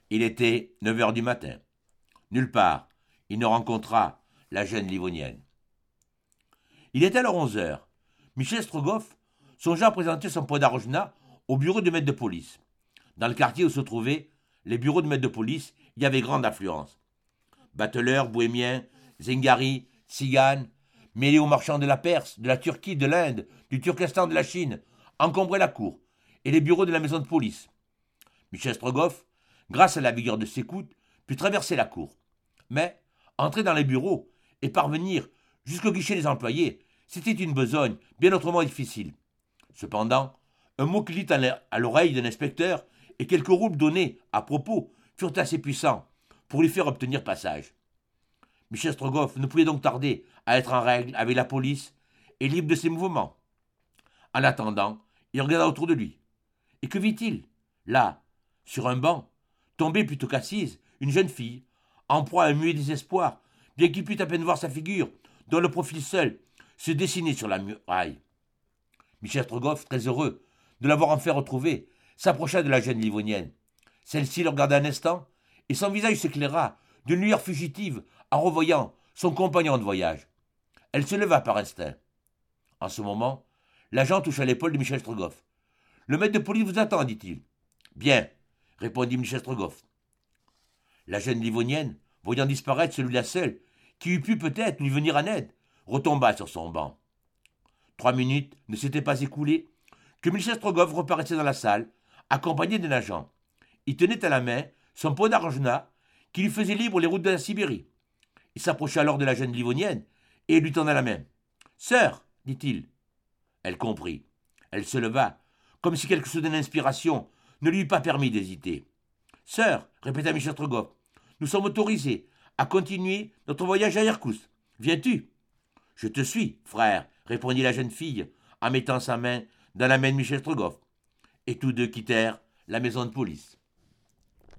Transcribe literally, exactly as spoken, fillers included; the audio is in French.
Il était neuf heures du matin. Nulle part, il ne rencontra la jeune Livonienne. Il était alors onze heures. Michel Strogoff songea à présenter son Podarojna au bureau du maître de police. Dans le quartier où se trouvaient les bureaux de maître de police, il y avait grande affluence. Bateleurs, bohémiens, zingaris, tziganes, mêlés aux marchands de la Perse, de la Turquie, de l'Inde, du Turkestan, de la Chine, encombraient la cour et les bureaux de la maison de police. Michel Strogoff, grâce à la vigueur de ses coudes, put traverser la cour. Mais entrer dans les bureaux et parvenir jusqu'au guichet des employés, c'était une besogne bien autrement difficile. Cependant, un mot qu'il dit à l'oreille d'un inspecteur et quelques roubles donnés à propos furent assez puissants pour lui faire obtenir passage. Michel Strogoff ne pouvait donc tarder à être en règle avec la police et libre de ses mouvements. En attendant, il regarda autour de lui. Et que vit-il? Là, sur un banc, tombée plutôt qu'assise, une jeune fille, en proie à un muet désespoir, bien qu'il pût à peine voir sa figure, dont le profil seul se dessinait sur la muraille. Michel Strogoff, très heureux de l'avoir enfin retrouvée, s'approcha de la jeune Livonienne. Celle-ci le regarda un instant, et son visage s'éclaira d'une lueur fugitive en revoyant son compagnon de voyage. Elle se leva par instinct. En ce moment, l'agent toucha l'épaule de Michel Strogoff. « Le maître de police vous attend, dit-il. »« Bien, » répondit Michel Strogoff. La jeune Livonienne, voyant disparaître celui-là seul, qui eût pu peut-être lui venir en aide, retomba sur son banc. Trois minutes ne s'étaient pas écoulées que Michel Strogoff reparaissait dans la salle, accompagné d'un agent. Il tenait à la main son Podarojna qui lui faisait libre les routes de la Sibérie. Il s'approcha alors de la jeune Livonienne et lui tendit la main. « Sœur, dit-il. » Elle comprit. Elle se leva, comme si quelque soudaine inspiration ne lui eût pas permis d'hésiter. « Sœur, répéta Michel Strogoff, nous sommes autorisés à continuer notre voyage à Irkoutsk. Viens-tu ?»« Je te suis, frère, répondit la jeune fille en mettant sa main dans la main de Michel Strogoff. Et tous deux quittèrent la maison de police.